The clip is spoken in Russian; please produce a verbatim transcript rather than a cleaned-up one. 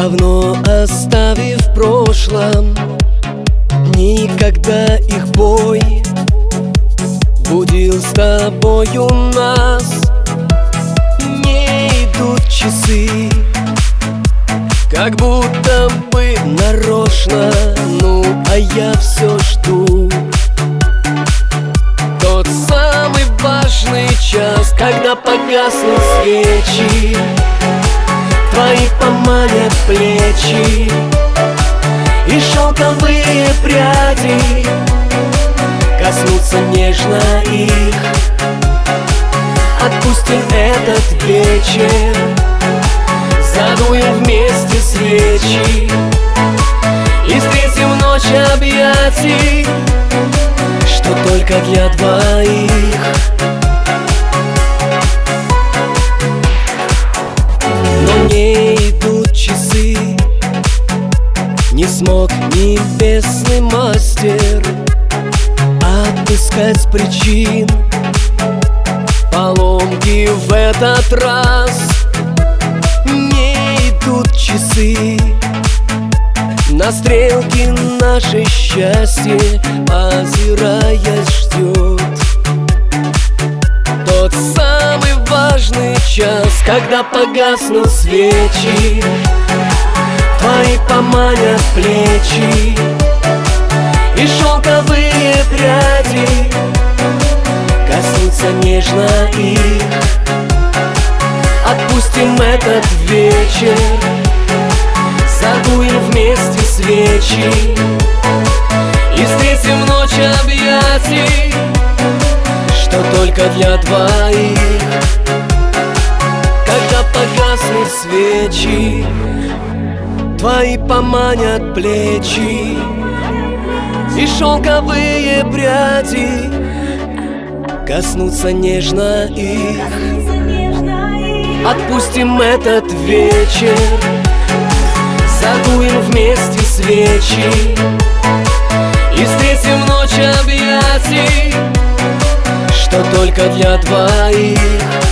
давно оставив в прошлом дни, когда их бой будил с тобою нас. Не идут часы, как будто бы нарочно, ну а я все жду тот самый важный час, когда погаснут свечи, твои поманят плечи и шелковые пряди коснутся нежно их. Отпустим этот вечер, задуем вместе свечи и встретим ночь объятий, что только для двоих. Но не идут часы, не смог небесный мастер отыскать причин поломки в этот раз. Не идут часы, на стрелке наше счастье озираясь ждет тот самый важный час, когда погаснут свечи, твои поманят плечи и шелковые пряди коснутся нежно их. Отпустим этот вечер, задуем вместе свечи и встретим ночь объятий, что только для двоих. Когда погаснут свечи, твои поманят плечи и шелковые пряди коснутся нежно их. Отпустим этот вечер, задуем вместе свечи и встретим ночь объятий, что только для двоих.